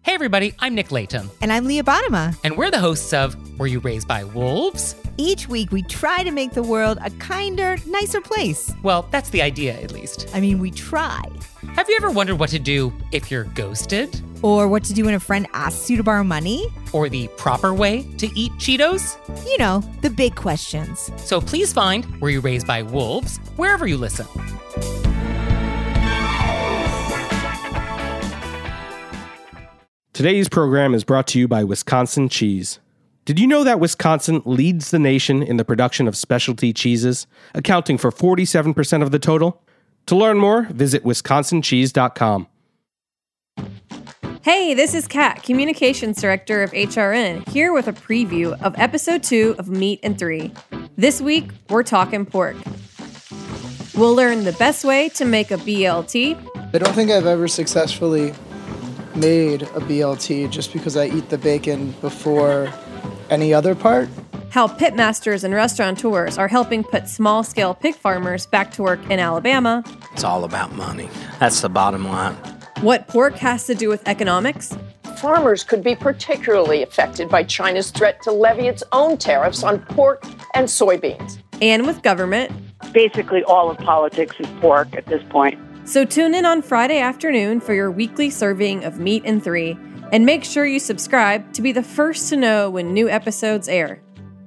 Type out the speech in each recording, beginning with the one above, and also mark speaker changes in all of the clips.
Speaker 1: Hey everybody, I'm Nick Layton.
Speaker 2: And I'm Leah Bottima.
Speaker 1: And we're the hosts of Were You Raised by Wolves?
Speaker 2: Each week we try to make the world a kinder, nicer place.
Speaker 1: Well, that's the idea, at least.
Speaker 2: I mean, we try.
Speaker 1: Have you ever wondered what to do if you're ghosted?
Speaker 2: Or what to do when a friend asks you to borrow money?
Speaker 1: Or the proper way to eat Cheetos?
Speaker 2: You know, the big questions.
Speaker 1: So please find Were You Raised by Wolves wherever you listen.
Speaker 3: Today's program is brought to you by Wisconsin Cheese. Did you know that Wisconsin leads the nation in the production of specialty cheeses, accounting for 47% of the total? To learn more, visit wisconsincheese.com.
Speaker 4: Hey, this is Kat, Communications Director of HRN, here with a preview of Episode 2 of Meat and 3. This week, we're talking pork. We'll learn the best way to make a BLT.
Speaker 5: I don't think I've ever successfully made a BLT just because I eat the bacon before any other part.
Speaker 4: How pitmasters and restaurateurs are helping put small-scale pig farmers back to work in Alabama.
Speaker 6: It's all about money. That's the bottom line.
Speaker 4: What pork has to do with economics.
Speaker 7: Farmers could be particularly affected by China's threat to levy its own tariffs on pork and soybeans.
Speaker 4: And with government.
Speaker 8: Basically, all of politics is pork at this point.
Speaker 4: So tune in on Friday afternoon for your weekly serving of Meat and 3, and make sure you subscribe to be the first to know when new episodes air.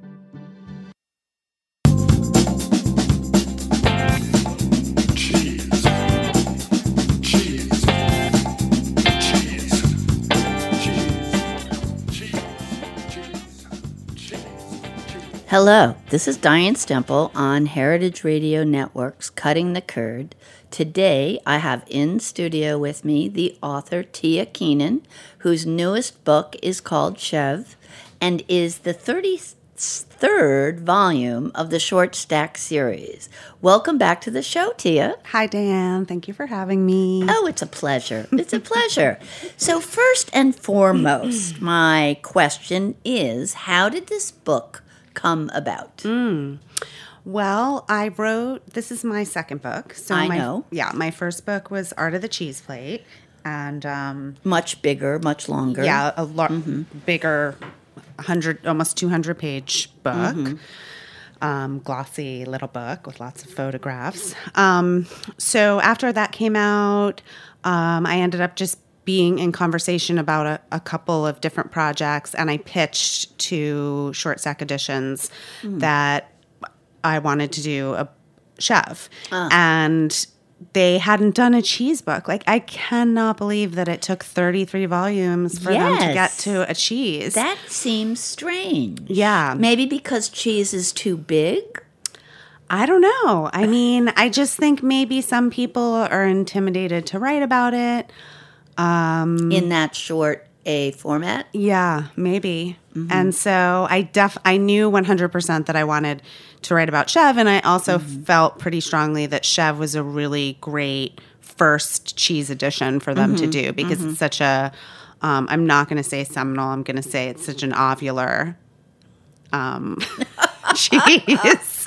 Speaker 9: Hello, this is Diane Stemple on Heritage Radio Network's Cutting the Curd. Today, I have in studio with me the author Tia Keenan, whose newest book is called Chev, and is the 33rd volume of the Short Stack series. Welcome back to the show, Tia.
Speaker 10: Hi, Diane. Thank you for having me.
Speaker 9: Oh, it's a pleasure. It's a pleasure. So first and foremost, my question is, how did this book come about?
Speaker 10: Well, this is my second book. So
Speaker 9: I know.
Speaker 10: Yeah, my first book was Art of the Cheese Plate. And
Speaker 9: much bigger, much longer.
Speaker 10: Yeah, a lot bigger, almost 200-page book. Glossy little book with lots of photographs. So after that came out, I ended up just being in conversation about a couple of different projects, and I pitched to Short Stack Editions that I wanted to do a Chev. And they hadn't done a cheese book. Like, I cannot believe that it took 33 volumes for them to get to a cheese.
Speaker 9: That seems strange.
Speaker 10: Yeah.
Speaker 9: Maybe because cheese is too big?
Speaker 10: I don't know. I mean, I just think maybe some people are intimidated to write about it.
Speaker 9: In that short a format?
Speaker 10: Yeah, maybe. And so I knew 100% that I wanted to write about Chev, and I also felt pretty strongly that Chev was a really great first cheese edition for them to do, because it's such a, I'm not going to say seminal, I'm going to say it's such an ovular cheese.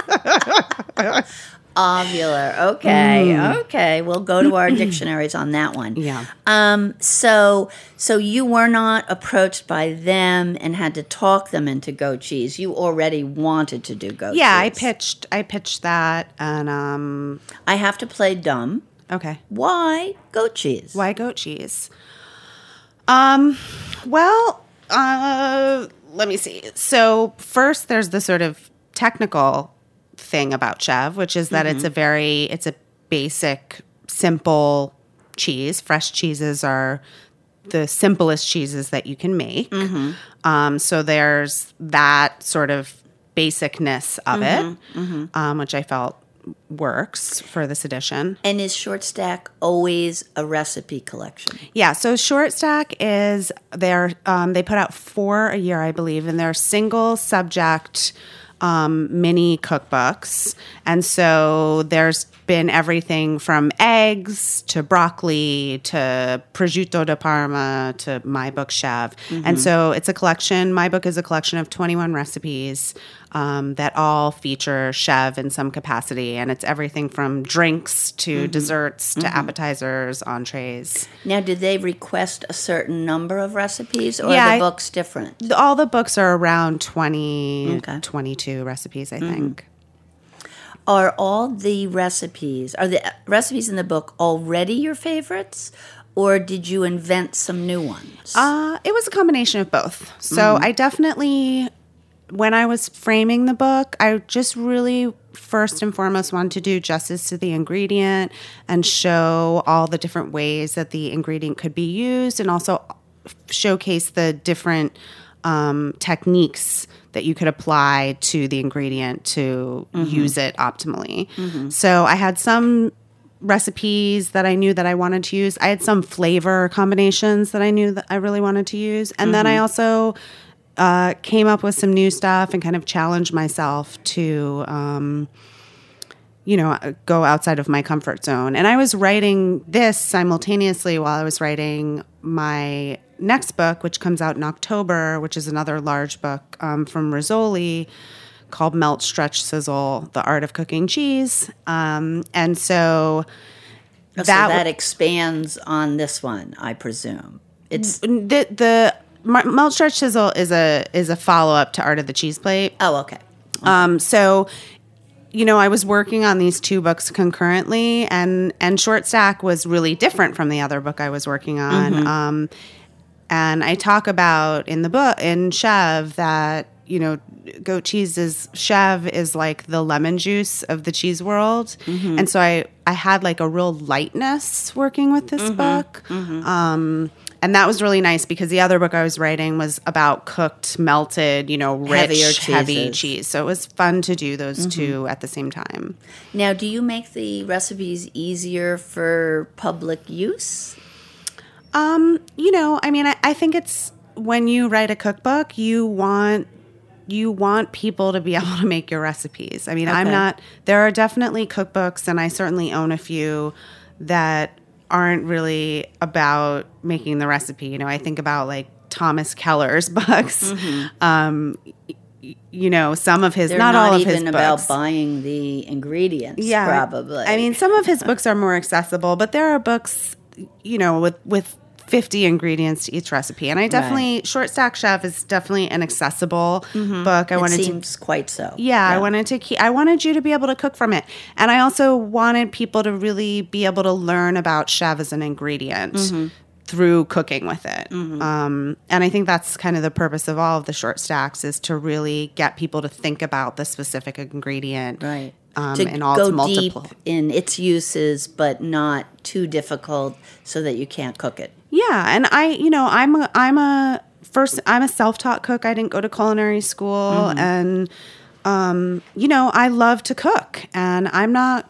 Speaker 9: Ovular. Okay. Okay. We'll go to our dictionaries on that one.
Speaker 10: Yeah.
Speaker 9: So you were not approached by them and had to talk them into goat cheese. You already wanted to do goat cheese.
Speaker 10: Yeah, I pitched that, and
Speaker 9: I have to play dumb.
Speaker 10: Okay.
Speaker 9: Why goat cheese?
Speaker 10: Why goat cheese? Well, let me see. So first, there's the sort of technical thing about Chev, which is that it's a basic, simple cheese. Fresh cheeses are the simplest cheeses that you can make. So there's that sort of basicness of it, which I felt works for this edition.
Speaker 9: And is Short Stack always a recipe collection?
Speaker 10: Yeah, so Short Stack is they put out 4 a year, I believe, and they're single subject mini cookbooks. And so there's been everything from eggs to broccoli to prosciutto di Parma to my book Chev. And so it's a collection. My book is a collection of 21 recipes that all feature Chev in some capacity. And it's everything from drinks to desserts to appetizers, entrees.
Speaker 9: Now, did they request a certain number of recipes, or
Speaker 10: Yeah,
Speaker 9: are the books different?
Speaker 10: All the books are around 22 recipes, I think.
Speaker 9: Are the recipes in the book already your favorites, or did you invent some new ones?
Speaker 10: It was a combination of both. So I definitely, when I was framing the book, I just really first and foremost wanted to do justice to the ingredient and show all the different ways that the ingredient could be used, and also showcase the different techniques that you could apply to the ingredient to use it optimally. So I had some recipes that I knew that I wanted to use. I had some flavor combinations that I knew that I really wanted to use. And then I also came up with some new stuff and kind of challenged myself to, go outside of my comfort zone. And I was writing this simultaneously while I was writing my next book, which comes out in October, which is another large book from Rizzoli called Melt, Stretch, Sizzle, The Art of Cooking Cheese. And so
Speaker 9: that expands on this one, I presume. It's
Speaker 10: the Melt, Stretch, Sizzle is a follow-up to Art of the Cheese Plate.
Speaker 9: Oh, okay.
Speaker 10: So, I was working on these two books concurrently, and Short Stack was really different from the other book I was working on. And I talk about in the book, in Chev, that, goat cheese Chev is like the lemon juice of the cheese world. And so I had like a real lightness working with this book. And that was really nice because the other book I was writing was about cooked, melted, rich, heavy cheese. So it was fun to do those two at the same time.
Speaker 9: Now, do you make the recipes easier for public use?
Speaker 10: I think it's when you write a cookbook, you want people to be able to make your recipes. I mean, there are definitely cookbooks, and I certainly own a few that aren't really about making the recipe. I think about like Thomas Keller's books. Some of his,
Speaker 9: They're
Speaker 10: not all of his
Speaker 9: even
Speaker 10: books.
Speaker 9: about buying the ingredients, probably.
Speaker 10: I mean, some of his books are more accessible, but there are books, with 50 ingredients to each recipe. And I definitely, Short Stack Chef is definitely an accessible book.
Speaker 9: It seems quite so.
Speaker 10: Yeah, I wanted you to be able to cook from it. And I also wanted people to really be able to learn about Chev as an ingredient through cooking with it. And I think that's kind of the purpose of all of the short stacks, is to really get people to think about the specific ingredient.
Speaker 9: Right.
Speaker 10: To
Speaker 9: and all go deep in its uses, but not too difficult so that you can't cook it.
Speaker 10: Yeah, and I'm a self-taught cook. I didn't go to culinary school, and I love to cook, and I'm not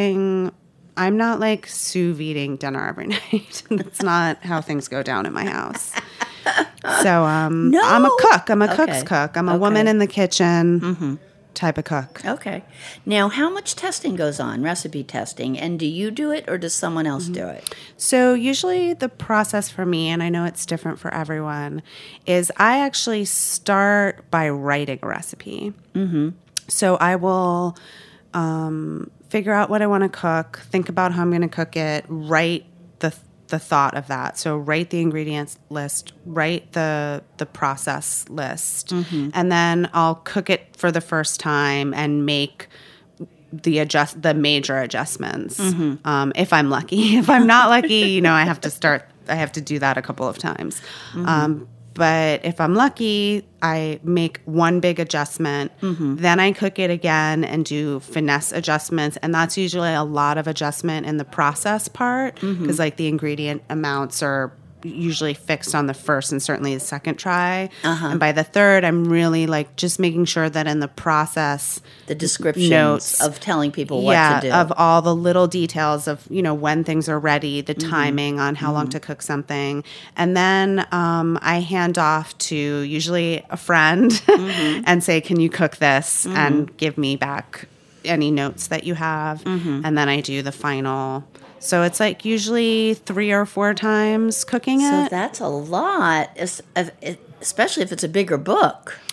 Speaker 10: like sous videing dinner every night. That's not how things go down in my house. So
Speaker 9: No.
Speaker 10: I'm a cook. I'm a cook's cook. I'm a woman in the kitchen. Type of cook.
Speaker 9: Okay. Now, how much testing goes on, recipe testing, and do you do it or does someone else do it?
Speaker 10: So usually the process for me, and I know it's different for everyone, is I actually start by writing a recipe. So I will figure out what I want to cook, think about how I'm going to cook it, write the thought of that. So write the ingredients list, write the process list, and then I'll cook it for the first time and make the major adjustments. If I'm lucky. If I'm not lucky, I have to do that a couple of times. But if I'm lucky, I make one big adjustment, then I cook it again and do finesse adjustments. And that's usually a lot of adjustment in the process part, because like the ingredient amounts are usually fixed on the first and certainly the second try. And by the third, I'm really like just making sure that in the process,
Speaker 9: the descriptions
Speaker 10: notes
Speaker 9: of telling people what to do.
Speaker 10: Of all the little details of, when things are ready, the timing on how long to cook something. And then I hand off to usually a friend and say, can you cook this? And give me back any notes that you have. And then I do the final. So it's like usually 3 or 4 times cooking it.
Speaker 9: So that's a lot, especially if it's a bigger book.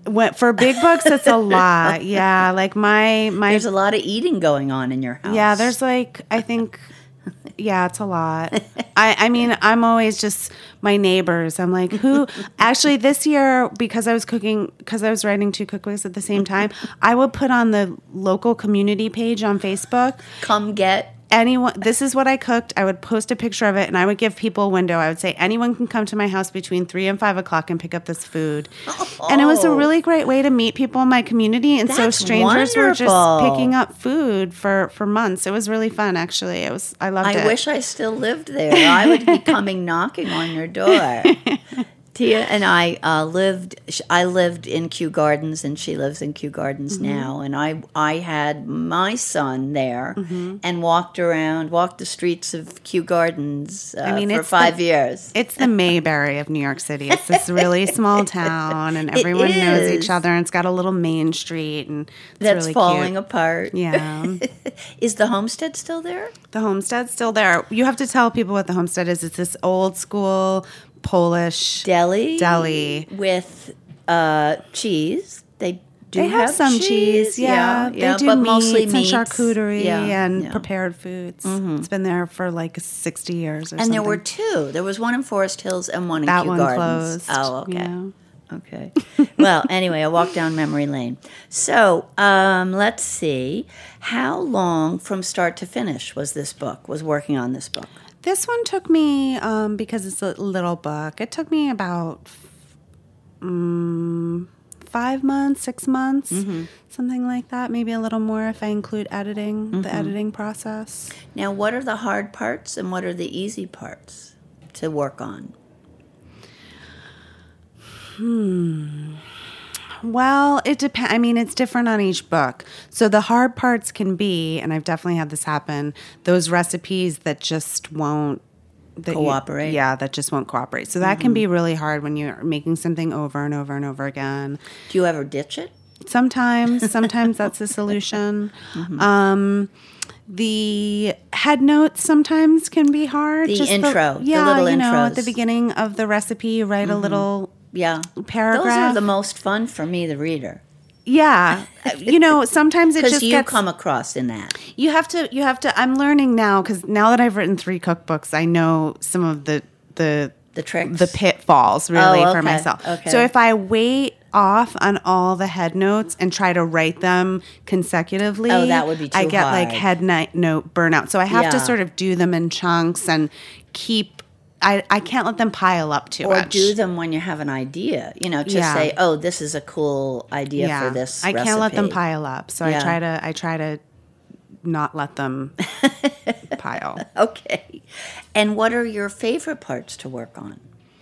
Speaker 10: For big books, it's a lot. Yeah, like my
Speaker 9: There's a lot of eating going on in your house.
Speaker 10: Yeah, there's like, I think, yeah, it's a lot. I mean, I'm always just my neighbors. I'm like, who? Actually, this year, because I was writing 2 cookbooks at the same time, I would put on the local community page on Facebook.
Speaker 9: Come get
Speaker 10: anyone. This is what I cooked. I would post a picture of it, and I would give people a window. I would say, anyone can come to my house between 3 and 5 o'clock and pick up this food. And it was a really great way to meet people in my community. And so strangers were just picking up food for months. It was really fun, actually. I loved it.
Speaker 9: I wish I still lived there. I would be coming knocking on your door. Tia and I lived in Kew Gardens, and she lives in Kew Gardens now. And I had my son there and walked the streets of Kew Gardens for 5 years.
Speaker 10: It's the Mayberry of New York City. It's this really small town, and everyone knows each other, and it's got a little main street, and
Speaker 9: that's
Speaker 10: really
Speaker 9: falling
Speaker 10: cute.
Speaker 9: apart.
Speaker 10: Yeah.
Speaker 9: Is the Homestead still there?
Speaker 10: The Homestead's still there. You have to tell people what the Homestead is. It's this old school Polish deli
Speaker 9: with cheese. They
Speaker 10: have some cheese. Yeah. They do
Speaker 9: but
Speaker 10: meats
Speaker 9: mostly
Speaker 10: and
Speaker 9: meats.
Speaker 10: charcuterie and prepared foods. It's been there for like 60 years or something.
Speaker 9: And there were 2. There was one in Forest Hills and one in Kew Gardens.
Speaker 10: Closed.
Speaker 9: Oh, okay.
Speaker 10: Yeah.
Speaker 9: Okay. Well, anyway, I walked down memory lane. So let's see. How long from start to finish was working on this book?
Speaker 10: This one took me, because it's a little book, it took me about 5 months, 6 months, something like that. Maybe a little more if I include editing, the editing process.
Speaker 9: Now, what are the hard parts and what are the easy parts to work on?
Speaker 10: Well, it depends. I mean, it's different on each book. So the hard parts can be, and I've definitely had this happen, those recipes that just won't
Speaker 9: cooperate.
Speaker 10: That just won't cooperate. So that can be really hard when you're making something over and over and over again.
Speaker 9: Do you ever ditch it?
Speaker 10: Sometimes that's the solution. The head notes sometimes can be hard.
Speaker 9: The
Speaker 10: just
Speaker 9: intro, the little intros.
Speaker 10: At the beginning of the recipe, you write a little paragraph.
Speaker 9: Those are the most fun for me, the reader.
Speaker 10: Yeah. Sometimes it just
Speaker 9: you come across in that.
Speaker 10: You have to, I'm learning now, because now that I've written 3 cookbooks, I know some of the
Speaker 9: tricks,
Speaker 10: the pitfalls really
Speaker 9: for
Speaker 10: myself.
Speaker 9: Okay.
Speaker 10: So if I wait off on all the head notes and try to write them consecutively,
Speaker 9: that would be too
Speaker 10: I get
Speaker 9: hard.
Speaker 10: like head note burnout. So I have to sort of do them in chunks and keep. I can't let them pile up too much.
Speaker 9: Or do them when you have an idea. Just say, "Oh, this is a cool idea for this
Speaker 10: I
Speaker 9: recipe."
Speaker 10: can't let them pile up. So I try to not let them pile.
Speaker 9: Okay. And what are your favorite parts to work on?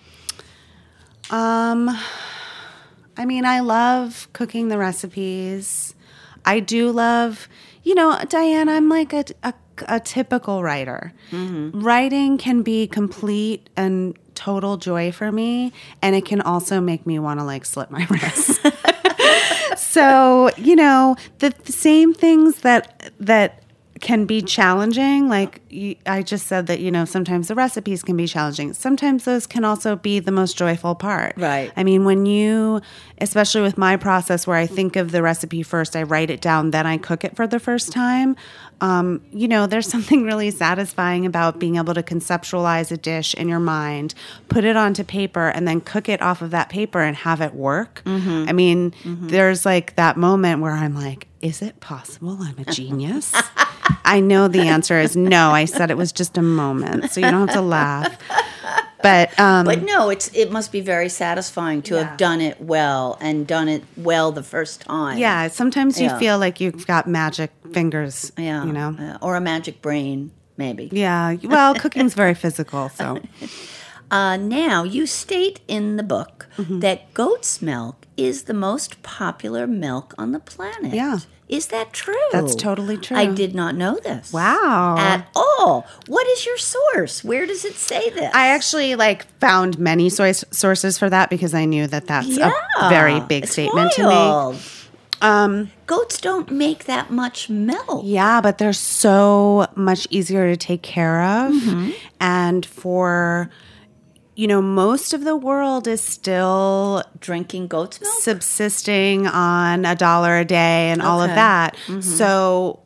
Speaker 10: I mean, I love cooking the recipes. I do love, Diane, I'm like a typical writer. Writing can be complete and total joy for me, and it can also make me want to like slip my wrist. So, the same things that can be challenging, like I just said that, sometimes the recipes can be challenging. Sometimes those can also be the most joyful part.
Speaker 9: Right.
Speaker 10: I mean, when you, especially with my process where I think of the recipe first, I write it down, then I cook it for the first time. There's something really satisfying about being able to conceptualize a dish in your mind, put it onto paper, and then cook it off of that paper and have it work. I mean, there's like that moment where I'm like, is it possible I'm a genius? I know the answer is no. I said it was just a moment, so you don't have to laugh. But
Speaker 9: no, it must be very satisfying to have done it well and done it well the first time.
Speaker 10: Yeah, sometimes you feel like you've got magic fingers,
Speaker 9: or a magic brain, maybe.
Speaker 10: Yeah, well, cooking's very physical, so.
Speaker 9: Now, you state in the book that goat's milk is the most popular milk on the planet.
Speaker 10: Yeah.
Speaker 9: Is that true?
Speaker 10: That's totally true.
Speaker 9: I did not know this.
Speaker 10: Wow.
Speaker 9: At all. What is your source? Where does it say this?
Speaker 10: I actually found many sources for that because I knew that that's a very big statement
Speaker 9: wild.
Speaker 10: to me.
Speaker 9: Goats don't make that much milk.
Speaker 10: Yeah, but they're so much easier to take care of. And for most of the world is still
Speaker 9: drinking goat's milk,
Speaker 10: subsisting on $1 a day and all of that. Mm-hmm. So,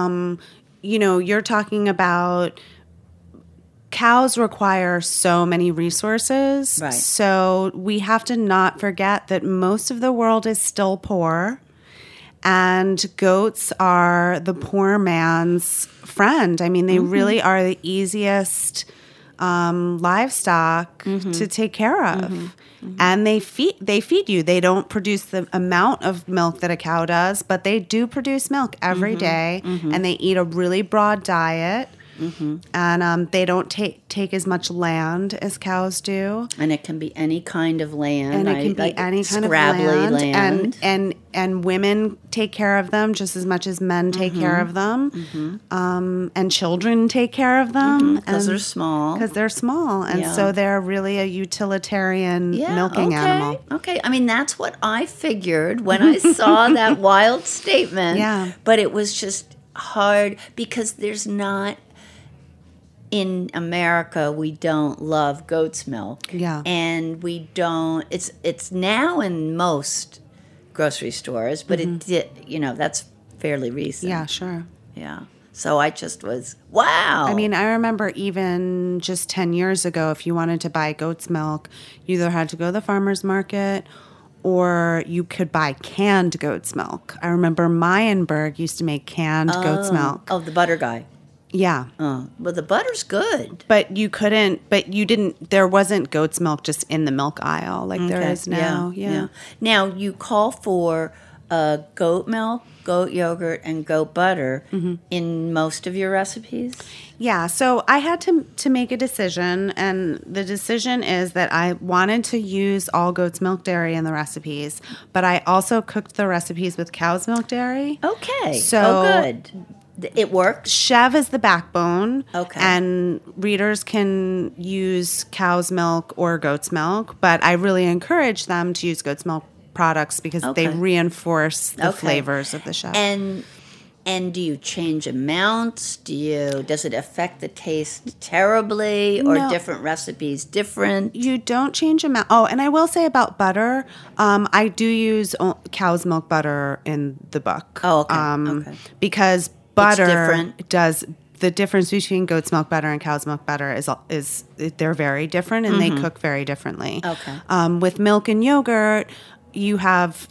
Speaker 10: you're talking about cows require so many resources.
Speaker 9: Right.
Speaker 10: So we have to not forget that most of the world is still poor. And goats are the poor man's friend. I mean, they really are the easiest livestock to take care of. And they feed you. They don't produce the amount of milk that a cow does, but they do produce milk every day, and they eat a really broad diet. And they don't take as much land as cows do.
Speaker 9: And it can be any kind of land.
Speaker 10: And it can be any kind of land. And women take care of them just as much as men take care of them. And children take care of them.
Speaker 9: Because they're small.
Speaker 10: Because they're small. And so they're really a utilitarian milking animal.
Speaker 9: Okay. I mean, that's what I figured when I saw that wild statement.
Speaker 10: Yeah.
Speaker 9: But it was just hard because there's not... In America, we don't love goat's milk.
Speaker 10: Yeah.
Speaker 9: And we don't, it's now in most grocery stores, but it did, that's fairly recent.
Speaker 10: Yeah, sure.
Speaker 9: Yeah. So I just was, wow.
Speaker 10: I mean, I remember even just 10 years ago, if you wanted to buy goat's milk, you either had to go to the farmer's market or you could buy canned goat's milk. I remember Meyenberg used to make canned goat's milk.
Speaker 9: Oh, the butter guy.
Speaker 10: Yeah.
Speaker 9: Oh, well, the butter's good.
Speaker 10: But you didn't, there wasn't goat's milk just in the milk aisle like there is now. Yeah.
Speaker 9: Now, you call for goat milk, goat yogurt, and goat butter in most of your recipes?
Speaker 10: Yeah. So I had to make a decision, and the decision is that I wanted to use all goat's milk dairy in the recipes, but I also cooked the recipes with cow's milk dairy.
Speaker 9: Okay.
Speaker 10: So
Speaker 9: good. It works?
Speaker 10: Chev is the backbone.
Speaker 9: Okay.
Speaker 10: And readers can use cow's milk or goat's milk, but I really encourage them to use goat's milk products because they reinforce the flavors of the Chev.
Speaker 9: And do you change amounts? Does it affect the taste terribly, or different recipes different?
Speaker 10: You don't change amount. Oh, and I will say about butter, I do use cow's milk butter in the book.
Speaker 9: Oh, okay.
Speaker 10: Because butter does the difference between goat's milk butter and cow's milk butter is they're very different and they cook very differently.
Speaker 9: Okay.
Speaker 10: With milk and yogurt, you have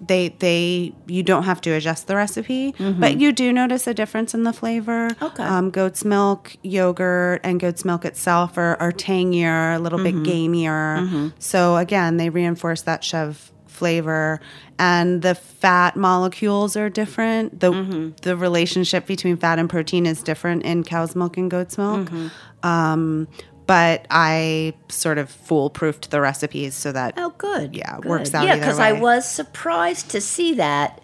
Speaker 10: you don't have to adjust the recipe, but you do notice a difference in the flavor.
Speaker 9: Okay.
Speaker 10: Goat's milk, yogurt, and goat's milk itself are tangier, a little bit gamier. So again, they reinforce that Chev flavor, and the fat molecules are different. The relationship between fat and protein is different in cow's milk and goat's milk. But I sort of foolproofed the recipes so that it works out.
Speaker 9: Yeah,
Speaker 10: because
Speaker 9: I was surprised to see that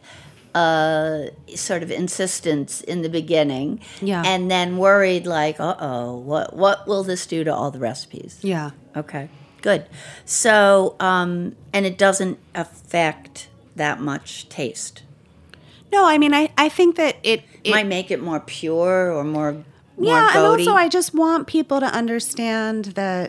Speaker 9: sort of insistence in the beginning.
Speaker 10: Yeah,
Speaker 9: and then worried like, what will this do to all the recipes?
Speaker 10: Yeah.
Speaker 9: Okay. Good. So, and it doesn't affect that much taste.
Speaker 10: No, I mean, I think that it
Speaker 9: might make it more pure or more
Speaker 10: yeah,
Speaker 9: goaty.
Speaker 10: And also I just want people to understand that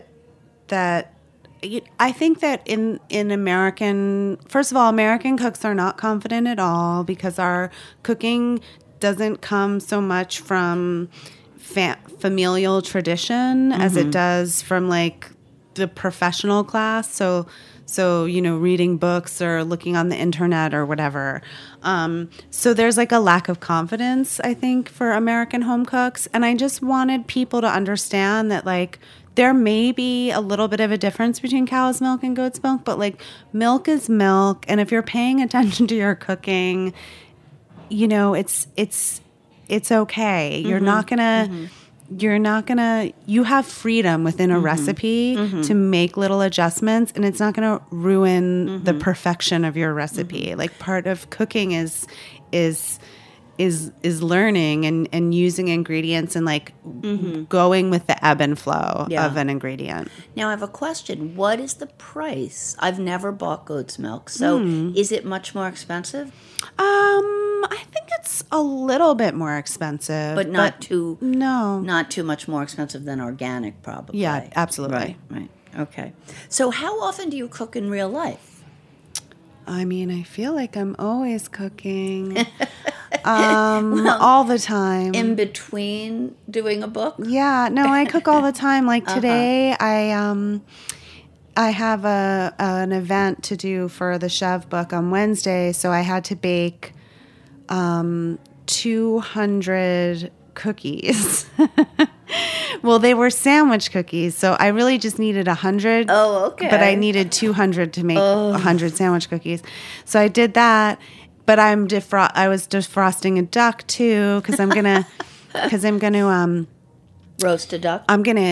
Speaker 10: I think that in first of all, American cooks are not confident at all because our cooking doesn't come so much from familial tradition as it does from like the professional class. So reading books or looking on the internet or whatever. So there's like a lack of confidence, I think, for American home cooks. And I just wanted people to understand that like there may be a little bit of a difference between cow's milk and goat's milk, but like milk is milk. And if you're paying attention to your cooking, it's okay. You're not gonna you have freedom within a recipe to make little adjustments, and it's not going to ruin the perfection of your recipe. Like part of cooking is learning and using ingredients and like going with the ebb and flow of an ingredient.
Speaker 9: Now I have a question. What is the price? I've never bought goat's milk. So is it much more expensive?
Speaker 10: I think it's a little bit more expensive,
Speaker 9: but not too
Speaker 10: no,
Speaker 9: not too much more expensive than organic, probably.
Speaker 10: Yeah, absolutely.
Speaker 9: Right. Okay. So how often do you cook in real life?
Speaker 10: I mean, I feel like I'm always cooking. All the time.
Speaker 9: In between doing a book?
Speaker 10: Yeah, no, I cook all the time. Like today, I have an event to do for the Chev book on Wednesday, so I had to bake 200 cookies. Well, they were sandwich cookies, so I really just needed 100.
Speaker 9: Oh, okay.
Speaker 10: But I needed 200 to make 100 sandwich cookies. So I did that. But I was defrosting a duck too because I'm gonna
Speaker 9: roast a duck.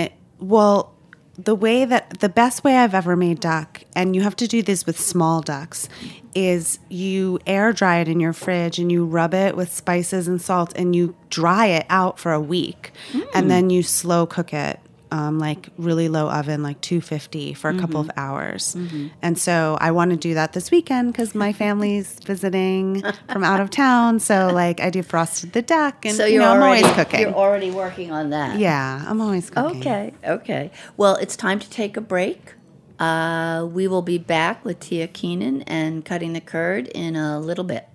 Speaker 10: The best way I've ever made duck, and you have to do this with small ducks, is you air dry it in your fridge and you rub it with spices and salt and you dry it out for a week, and then you slow cook it. Like really low oven, like 250 for a couple of hours. And so I want to do that this weekend because my family's visiting from out of town. So like I defrosted the duck and
Speaker 9: so
Speaker 10: I'm always cooking.
Speaker 9: You're already working on that.
Speaker 10: Yeah, I'm always cooking.
Speaker 9: Okay. Well, it's time to take a break. We will be back with Tia Keenan and Cutting the Curd in a little bit.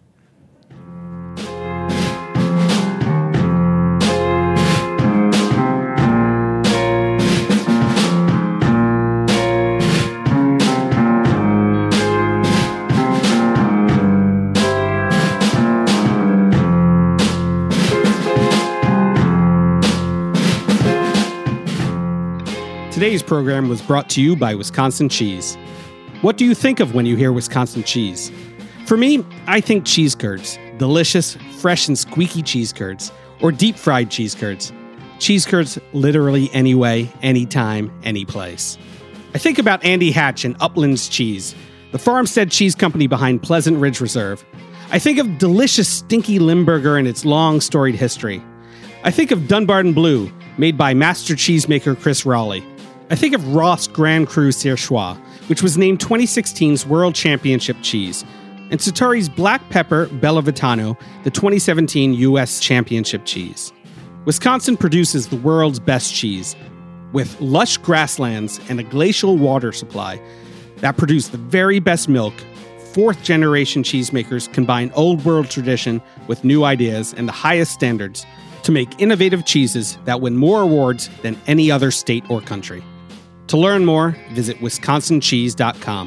Speaker 3: Today's program was brought to you by Wisconsin Cheese. What do you think of when you hear Wisconsin cheese? For me, I think cheese curds. Delicious, fresh and squeaky cheese curds. Or deep-fried cheese curds. Cheese curds literally any way, anytime, any place. I think about Andy Hatch and Upland's Cheese, the farmstead cheese company behind Pleasant Ridge Reserve. I think of delicious stinky Limburger and its long storied history. I think of Dunbarton Blue, made by master cheesemaker Chris Raleigh. I think of Ross Grand Cru Surchoix, which was named 2016's World Championship cheese, and Sartori's Black Pepper Bellavitano, the 2017 U.S. Championship cheese. Wisconsin produces the world's best cheese, with lush grasslands and a glacial water supply that produce the very best milk. Fourth-generation cheesemakers combine old-world tradition with new ideas and the highest standards to make innovative cheeses that win more awards than any other state or country. To learn more, visit wisconsincheese.com.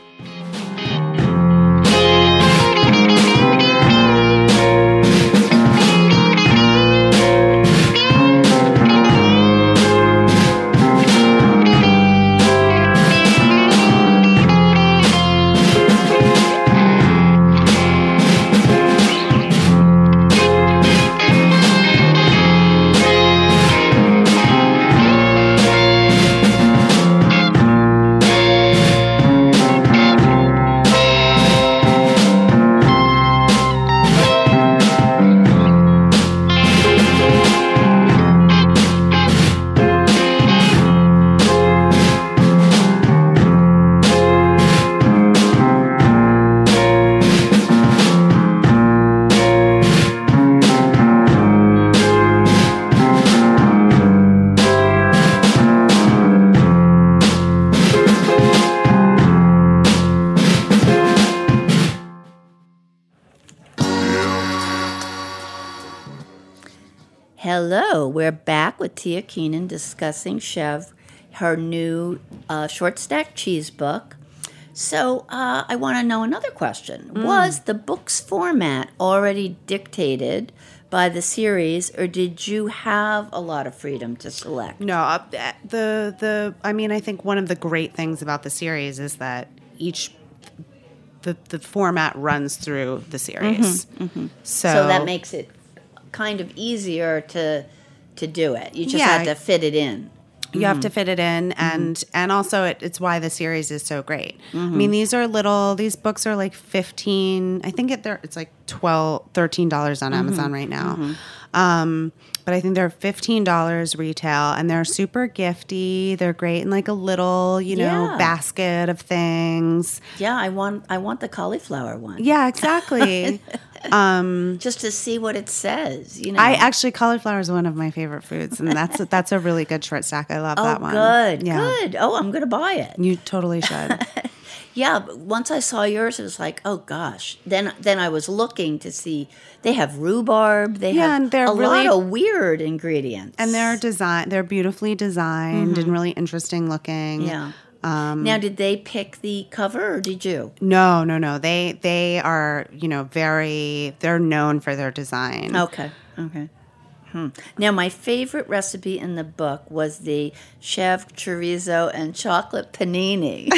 Speaker 9: Hello, we're back with Tia Keenan discussing Chev, her new short stack cheese book. So I want to know another question. Was the book's format already dictated by the series, or did you have a lot of freedom to select?
Speaker 10: No, I think one of the great things about the series is that the format runs through the series.
Speaker 9: So that makes it kind of easier to do it. You just have to fit it in.
Speaker 10: You have to fit it in, and also it's why the series is so great. I mean, these books are like $15. I think it's like $13 on Amazon right now. But I think they're $15 retail, and they're super gifty. They're great in like a little, basket of things.
Speaker 9: Yeah, I want the cauliflower one.
Speaker 10: Yeah, exactly.
Speaker 9: Just to see what it says, you know.
Speaker 10: I actually, cauliflower is one of my favorite foods, and that's a really good short stack. I love that one.
Speaker 9: Good, good. Oh, I'm going to buy it.
Speaker 10: You totally should.
Speaker 9: Yeah, but once I saw yours, it was like, oh gosh. Then I was looking to see. They have rhubarb. They have
Speaker 10: and they're
Speaker 9: a
Speaker 10: really,
Speaker 9: lot of weird ingredients,
Speaker 10: and they're beautifully designed and really interesting looking.
Speaker 9: Yeah. Now, did they pick the cover, or did you?
Speaker 10: No. They are, they're known for their design.
Speaker 9: Okay. Now, my favorite recipe in the book was the chef chorizo and chocolate panini.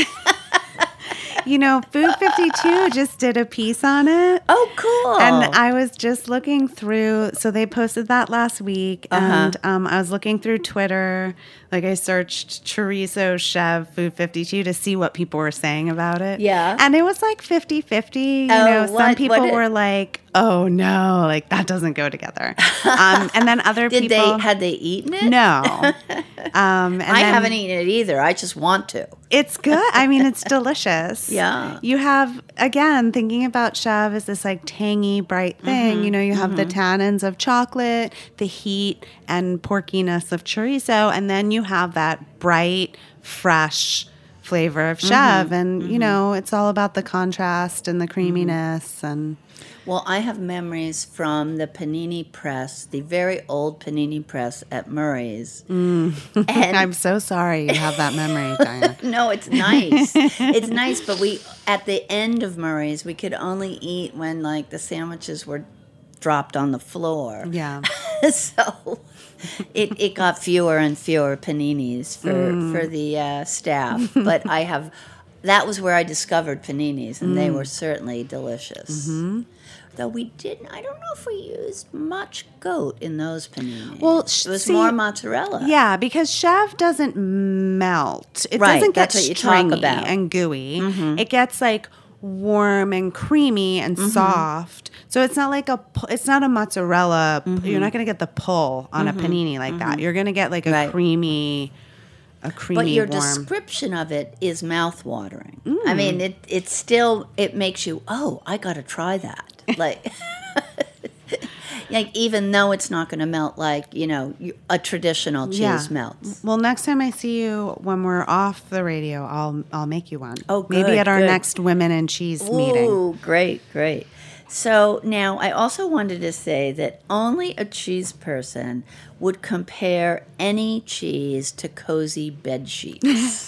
Speaker 10: Food 52 just did a piece on it.
Speaker 9: Oh, cool.
Speaker 10: And I was just looking through, so they posted that last week, and I was looking through Twitter. Like, I searched chorizo chef Food 52 to see what people were saying about it.
Speaker 9: Yeah.
Speaker 10: And it was like 50-50. Some people were like, oh, no, like, that doesn't go together. And then other people.
Speaker 9: Had they eaten it?
Speaker 10: No.
Speaker 9: I haven't eaten it either. I just want to.
Speaker 10: It's good. I mean, it's delicious.
Speaker 9: Yeah.
Speaker 10: You have, again, thinking about Chev as this like tangy, bright thing. You have the tannins of chocolate, the heat and porkiness of chorizo, and then you have that bright, fresh flavor of Chev. And, it's all about the contrast and the creaminess and...
Speaker 9: Well, I have memories from the panini press, the very old panini press at Murray's. And
Speaker 10: I'm so sorry you have that memory, Diane.
Speaker 9: No, it's nice. It's nice, but at the end of Murray's, we could only eat when, like, the sandwiches were dropped on the floor.
Speaker 10: Yeah.
Speaker 9: So it got fewer and fewer paninis for the staff. But that was where I discovered paninis, and they were certainly delicious. Though I don't know if we used much goat in those paninis.
Speaker 10: Well,
Speaker 9: it was more mozzarella.
Speaker 10: Yeah, because Chev doesn't melt. It
Speaker 9: Right,
Speaker 10: doesn't get
Speaker 9: that's what you
Speaker 10: stringy
Speaker 9: talk about.
Speaker 10: and gooey. It gets like warm and creamy and soft. So it's not like it's not a mozzarella. You're not going to get the pull on a panini like that. You're going to get like a creamy.
Speaker 9: But your description of it is mouth-watering. I mean, it makes you, I got to try that. Like, even though it's not going to melt like, a traditional cheese melts.
Speaker 10: Well, next time I see you when we're off the radio, I'll make you one.
Speaker 9: Oh, good.
Speaker 10: Maybe at our next Women in Cheese meeting.
Speaker 9: Oh, great. So now I also wanted to say that only a cheese person would compare any cheese to cozy bed sheets.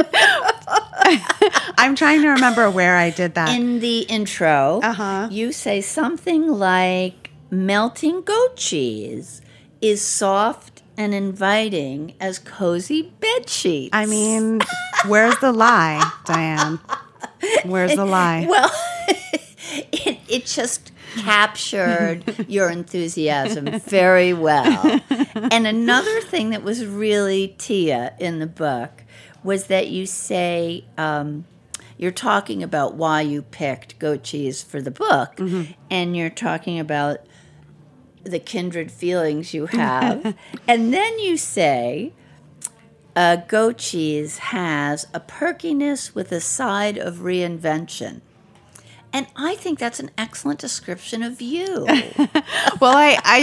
Speaker 10: I'm trying to remember where I did that.
Speaker 9: In the intro, you say something like, melting goat cheese is soft and inviting as cozy bed sheets.
Speaker 10: I mean, where's the lie, Diane? Where's the lie?
Speaker 9: Well, it just captured your enthusiasm very well. And another thing that was really Tia in the book was that you say you're talking about why you picked goat cheese for the book, and you're talking about the kindred feelings you have. And then you say goat cheese has a perkiness with a side of reinvention. And I think that's an excellent description of you.
Speaker 10: Well,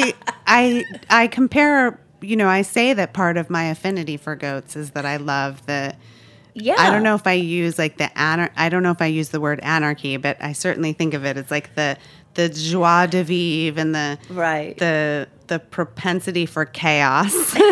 Speaker 10: I compare, I say that part of my affinity for goats is that I love the, I don't know if I use like I don't know if I use the word anarchy, but I certainly think of it as like the joie de vivre and the propensity for chaos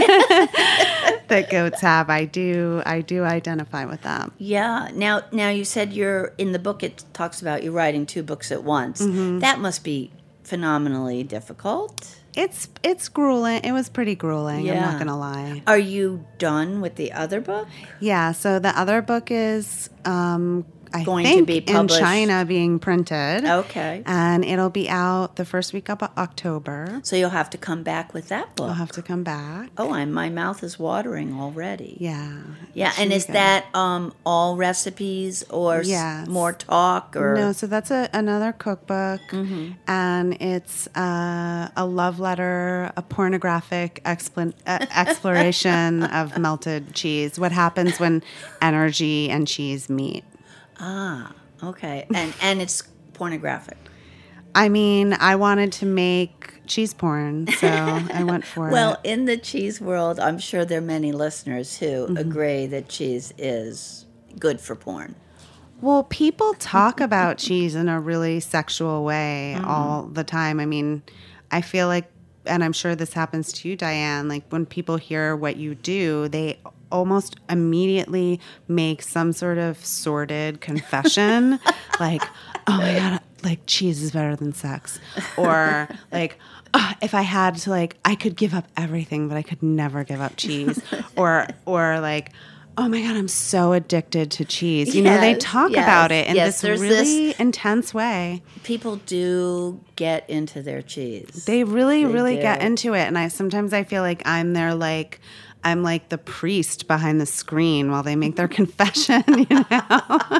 Speaker 10: that goats have. I do identify with them.
Speaker 9: Yeah. Now you said in the book it talks about you writing 2 books at once. That must be phenomenally difficult.
Speaker 10: It's grueling. It was pretty grueling. I'm not gonna lie.
Speaker 9: Are you done with the other book?
Speaker 10: Yeah. So the other book is I
Speaker 9: going
Speaker 10: think
Speaker 9: to be published
Speaker 10: in China being printed.
Speaker 9: Okay.
Speaker 10: And it'll be out the first week of October.
Speaker 9: So you'll have to come back with that book.
Speaker 10: I'll have to come back.
Speaker 9: Oh, my mouth is watering already.
Speaker 10: Yeah.
Speaker 9: Yeah, and is that all recipes or more talk? Or
Speaker 10: No, so that's another cookbook. And it's a love letter, a pornographic exploration of melted cheese. What happens when energy and cheese meet.
Speaker 9: Ah, okay. And it's pornographic.
Speaker 10: I mean, I wanted to make cheese porn, so I went for it.
Speaker 9: Well, in the cheese world, I'm sure there are many listeners who agree that cheese is good for porn.
Speaker 10: Well, people talk about cheese in a really sexual way all the time. I mean, I feel like, and I'm sure this happens to you, Diane, like when people hear what you do, they almost immediately make some sort of sordid confession like, oh my God, like cheese is better than sex. Or like, if I had to, like, I could give up everything, but I could never give up cheese. Or like, oh my God, I'm so addicted to cheese. You know, they talk about it in this really intense way.
Speaker 9: People do get into their cheese.
Speaker 10: They really get into it. And sometimes I feel like I'm like the priest behind the screen while they make their confession, you know?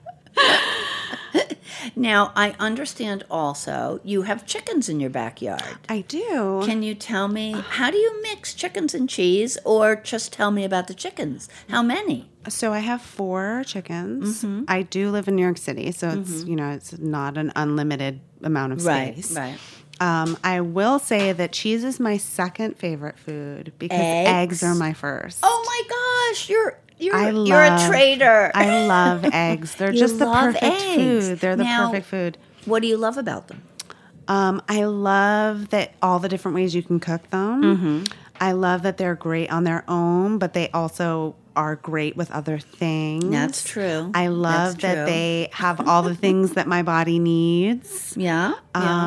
Speaker 9: Now, I understand also you have chickens in your backyard.
Speaker 10: I do.
Speaker 9: Can you tell me, how do you mix chickens and cheese, or just tell me about the chickens? How many?
Speaker 10: So I have 4 chickens. I do live in New York City, so it's, you know, it's not an unlimited amount of space.
Speaker 9: Right.
Speaker 10: I will say that cheese is my second favorite food because eggs are my first.
Speaker 9: Oh my gosh, you're a traitor.
Speaker 10: I love eggs. They're just the perfect food. They're the perfect food.
Speaker 9: What do you love about them?
Speaker 10: I love that all the different ways you can cook them. I love that they're great on their own, but they also are great with other things.
Speaker 9: That's true.
Speaker 10: I love that they have all the things that my body needs.
Speaker 9: Yeah.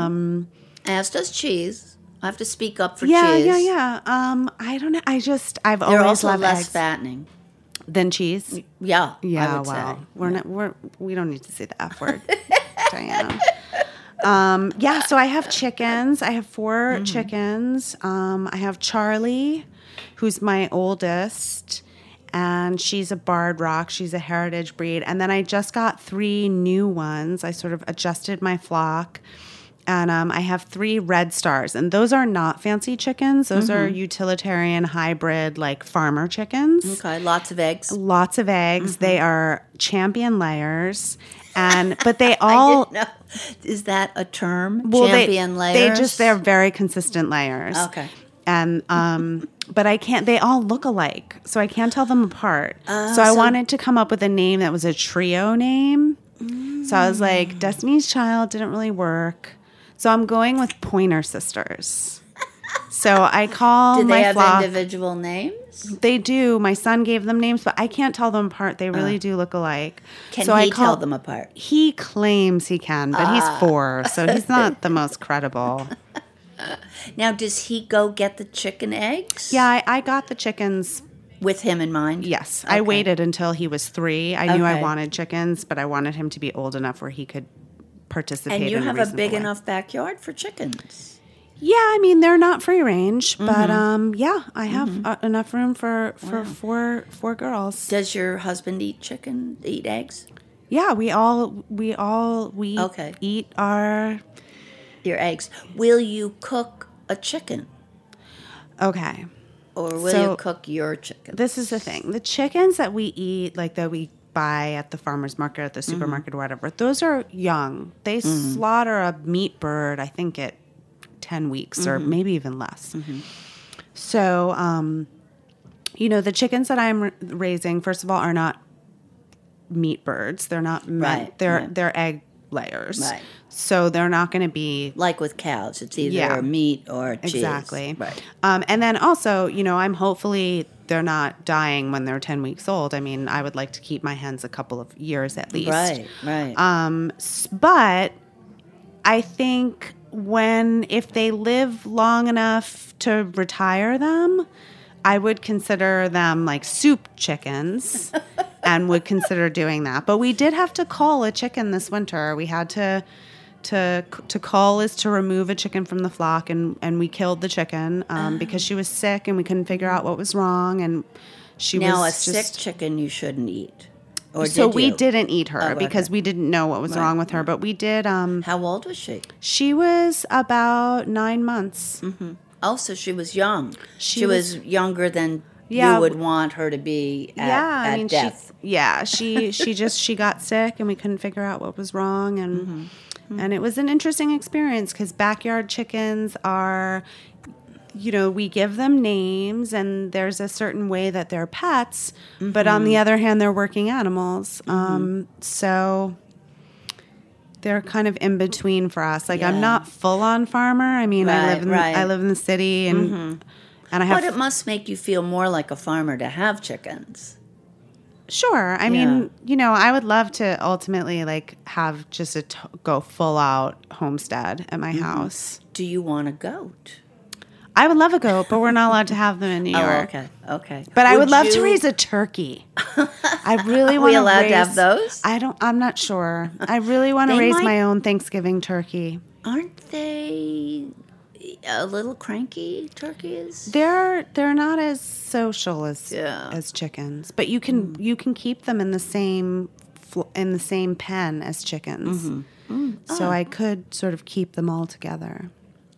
Speaker 9: As does cheese. I have to speak up for cheese.
Speaker 10: Yeah. I don't know. I've
Speaker 9: They're
Speaker 10: always
Speaker 9: also
Speaker 10: loved
Speaker 9: less
Speaker 10: eggs.
Speaker 9: fattening
Speaker 10: Than cheese?
Speaker 9: Yeah.
Speaker 10: Yeah,
Speaker 9: say.
Speaker 10: We don't need to say the F word, Diane. So I have chickens. I have 4 chickens. I have Charlie, who's my oldest, and she's a Barred Rock. She's a heritage breed. And then I just got 3 new ones. I sort of adjusted my flock. And I have 3 Red Stars. And those are not fancy chickens. Those are utilitarian, hybrid, like farmer chickens.
Speaker 9: Okay, lots of eggs.
Speaker 10: Lots of eggs. They are champion layers. But they all...
Speaker 9: I didn't know. Is that a term?
Speaker 10: Well,
Speaker 9: champion layers?
Speaker 10: They're very consistent layers.
Speaker 9: Okay.
Speaker 10: And... but I can't, they all look alike. So I can't tell them apart. So I wanted to come up with a name that was a trio name. So I was like, Destiny's Child didn't really work. So I'm going with Pointer Sisters. So I call my flock.
Speaker 9: Do they have individual names?
Speaker 10: They do. My son gave them names, but I can't tell them apart. They really do look alike.
Speaker 9: Can he tell them apart?
Speaker 10: He claims he can, but he's 4, so he's not the most credible.
Speaker 9: Now, does he go get the chicken eggs?
Speaker 10: Yeah, I got the chickens.
Speaker 9: With him in mind?
Speaker 10: Yes. Okay. I waited until he was 3. I knew I wanted chickens, but I wanted him to be old enough where he could participate.
Speaker 9: And you
Speaker 10: in
Speaker 9: have
Speaker 10: a
Speaker 9: big
Speaker 10: way.
Speaker 9: enough backyard for chickens.
Speaker 10: Yeah, I mean they're not free range, but I have enough room for 4 girls.
Speaker 9: Does your husband eat eggs?
Speaker 10: Yeah, we eat
Speaker 9: your eggs. Will you cook a chicken?
Speaker 10: Okay.
Speaker 9: Or will you cook your chicken?
Speaker 10: This is the thing. The chickens that we eat, like that we buy at the farmer's market, at the supermarket or whatever, those are young. They slaughter a meat bird, I think, at 10 weeks or maybe even less. So, the chickens that I'm raising, first of all, are not meat birds. They're not meant. They're egg layers.
Speaker 9: Right.
Speaker 10: So they're not going to be...
Speaker 9: Like with cows. It's either meat or cheese.
Speaker 10: Exactly.
Speaker 9: Right.
Speaker 10: And then also, I'm hopefully they're not dying when they're 10 weeks old. I mean, I would like to keep my hens a couple of years at least.
Speaker 9: Right.
Speaker 10: But I think if they live long enough to retire them, I would consider them like soup chickens and would consider doing that. But we did have to cull a chicken this winter. We had to cull is to remove a chicken from the flock, and we killed the chicken because she was sick and we couldn't figure out what was wrong. And
Speaker 9: sick chicken you shouldn't eat.
Speaker 10: We didn't eat her because we didn't know what was wrong with her. But we did.
Speaker 9: How old was she?
Speaker 10: She was about 9 months.
Speaker 9: Mm-hmm. Oh, so she was young. She was younger than you would want her to be at death.
Speaker 10: She got sick and we couldn't figure out what was wrong, and And it was an interesting experience because backyard chickens are, we give them names and there's a certain way that they're pets, but on the other hand, they're working animals. So they're kind of in between for us. Like I'm not full on farmer. I mean, I live in the city and I have.
Speaker 9: But it must make you feel more like a farmer to have chickens.
Speaker 10: Sure. I mean, I would love to ultimately have just go full out homestead at my house.
Speaker 9: Do you want a goat?
Speaker 10: I would love a goat, but we're not allowed to have them in New York.
Speaker 9: Okay.
Speaker 10: But I would love to raise a turkey. I really want to.
Speaker 9: Are we allowed to have those?
Speaker 10: I'm not sure. I really want to raise my own Thanksgiving turkey.
Speaker 9: Aren't they a little cranky, turkeys?
Speaker 10: They're not as social as chickens, but you can keep them in the same pen as chickens. So I could sort of keep them all together.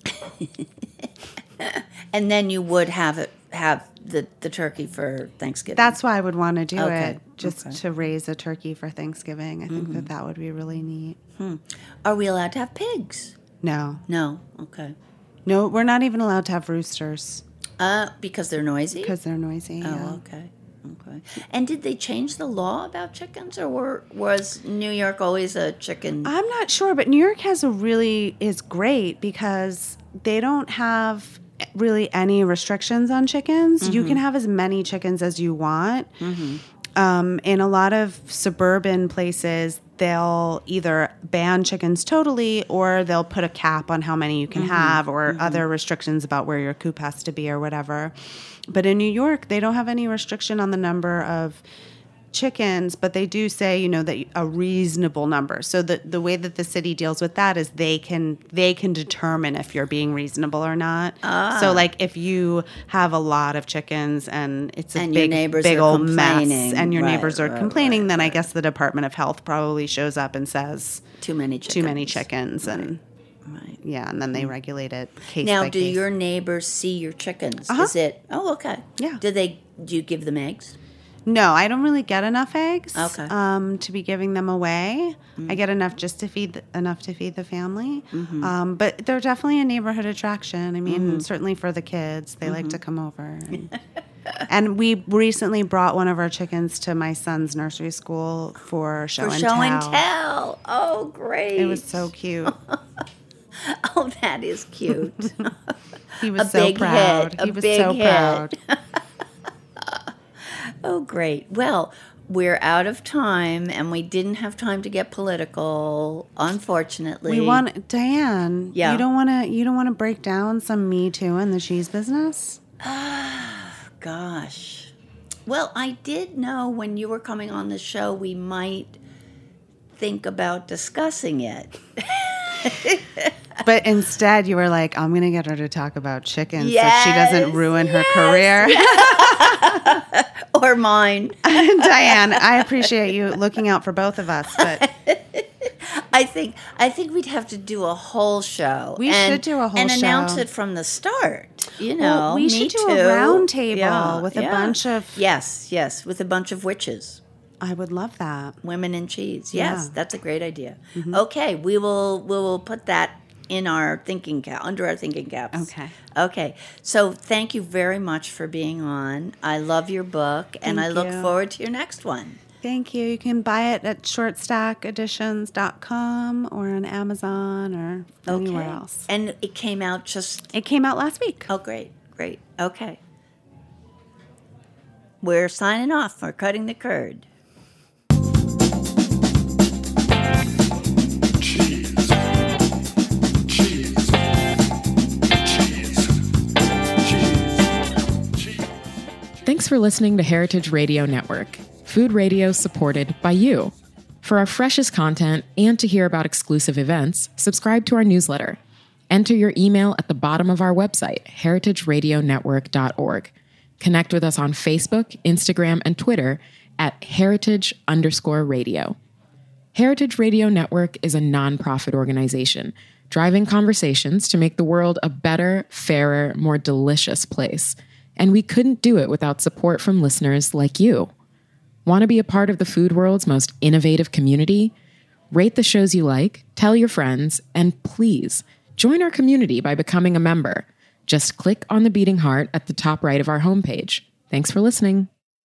Speaker 9: And then you would have the turkey for Thanksgiving.
Speaker 10: That's why I would want to do it, to raise a turkey for Thanksgiving. I think that would be really neat.
Speaker 9: Are we allowed to have pigs?
Speaker 10: No.
Speaker 9: Okay.
Speaker 10: No, we're not even allowed to have roosters.
Speaker 9: Because they're noisy?
Speaker 10: Because they're noisy,
Speaker 9: okay. And did they change the law about chickens, or was New York always a chicken?
Speaker 10: I'm not sure, but New York is great because they don't have really any restrictions on chickens. You can have as many chickens as you want. In a lot of suburban places, they'll either ban chickens totally or they'll put a cap on how many you can have or other restrictions about where your coop has to be or whatever. But in New York, they don't have any restriction on the number of chickens, but they do say, that a reasonable number. So the way that the city deals with that is they can determine if you're being reasonable or not. So if you have a lot of chickens and it's a big old mess and your neighbors are complaining, then I guess the Department of Health probably shows up and says
Speaker 9: too many chickens.
Speaker 10: And and then they regulate it case
Speaker 9: now,
Speaker 10: by
Speaker 9: do
Speaker 10: case.
Speaker 9: your neighbors see your chickens? Is it? Oh, okay.
Speaker 10: Yeah.
Speaker 9: Do you give them eggs?
Speaker 10: No, I don't really get enough eggs.
Speaker 9: Okay.
Speaker 10: To be giving them away. I get enough just to feed the family. But they're definitely a neighborhood attraction. I mean, certainly for the kids, they like to come over. And we recently brought one of our chickens to my son's nursery school for show and tell.
Speaker 9: Oh, great!
Speaker 10: It was so cute.
Speaker 9: Oh, that is cute.
Speaker 10: He was so proud. He was so proud.
Speaker 9: Oh, great. Well, we're out of time, and we didn't have time to get political, unfortunately.
Speaker 10: Diane.
Speaker 9: Yeah.
Speaker 10: You don't want to break down some Me Too in the cheese business?
Speaker 9: Gosh. Well, I did know when you were coming on the show, we might think about discussing it.
Speaker 10: But instead, you were like, I'm going to get her to talk about chickens so she doesn't ruin her career.
Speaker 9: Or mine.
Speaker 10: Diane, I appreciate you looking out for both of us. But
Speaker 9: I think we'd have to do a whole show.
Speaker 10: We should do a whole show.
Speaker 9: And announce it from the start.
Speaker 10: We should do a round table with a bunch of...
Speaker 9: Yes, with a bunch of witches.
Speaker 10: I would love that.
Speaker 9: Women in cheese. Yes, that's a great idea. Okay, we will put that in our under our thinking caps. Okay. So thank you very much for being on. I love your book, and I look forward to your next one.
Speaker 10: Thank you. You can buy it at shortstackeditions.com or on Amazon or anywhere else.
Speaker 9: And it came out
Speaker 10: last week.
Speaker 9: Oh, great. Okay. We're signing off for Cutting the Curd.
Speaker 11: Thanks for listening to Heritage Radio Network, food radio supported by you. For our freshest content and to hear about exclusive events, subscribe to our newsletter. Enter your email at the bottom of our website, heritageradionetwork.org. Connect with us on Facebook, Instagram, and Twitter at heritage_radio. Heritage Radio Network is a nonprofit organization driving conversations to make the world a better, fairer, more delicious place. And we couldn't do it without support from listeners like you. Want to be a part of the food world's most innovative community? Rate the shows you like, tell your friends, and please join our community by becoming a member. Just click on the beating heart at the top right of our homepage. Thanks for listening.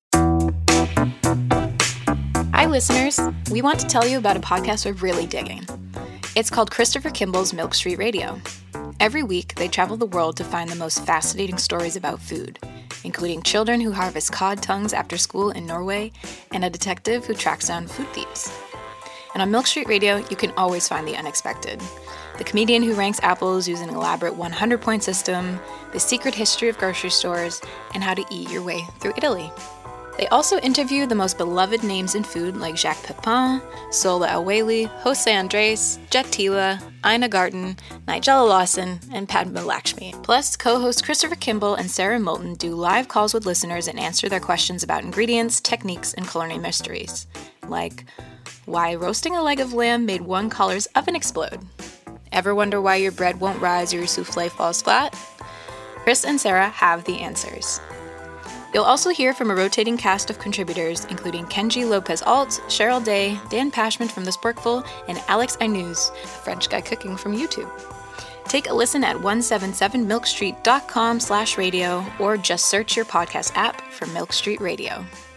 Speaker 12: Hi, listeners. We want to tell you about a podcast we're really digging. It's called Christopher Kimball's Milk Street Radio. Every week, they travel the world to find the most fascinating stories about food, including children who harvest cod tongues after school in Norway and a detective who tracks down food thieves. And on Milk Street Radio, you can always find the unexpected. The comedian who ranks apples using an elaborate 100-point system, the secret history of grocery stores, and how to eat your way through Italy. They also interview the most beloved names in food like Jacques Pepin, Sola El-Waylly, Jose Andres, Jet Tila, Ina Garten, Nigella Lawson, and Padma Lakshmi. Plus, co-hosts Christopher Kimball and Sarah Moulton do live calls with listeners and answer their questions about ingredients, techniques, and culinary mysteries. Like, why roasting a leg of lamb made one caller's oven explode? Ever wonder why your bread won't rise or your souffle falls flat? Chris and Sarah have the answers. You'll also hear from a rotating cast of contributors, including Kenji Lopez-Alt, Cheryl Day, Dan Pashman from The Sporkful, and Alex Aynouz, a French guy cooking from YouTube. Take a listen at 177milkstreet.com/radio or just search your podcast app for Milk Street Radio.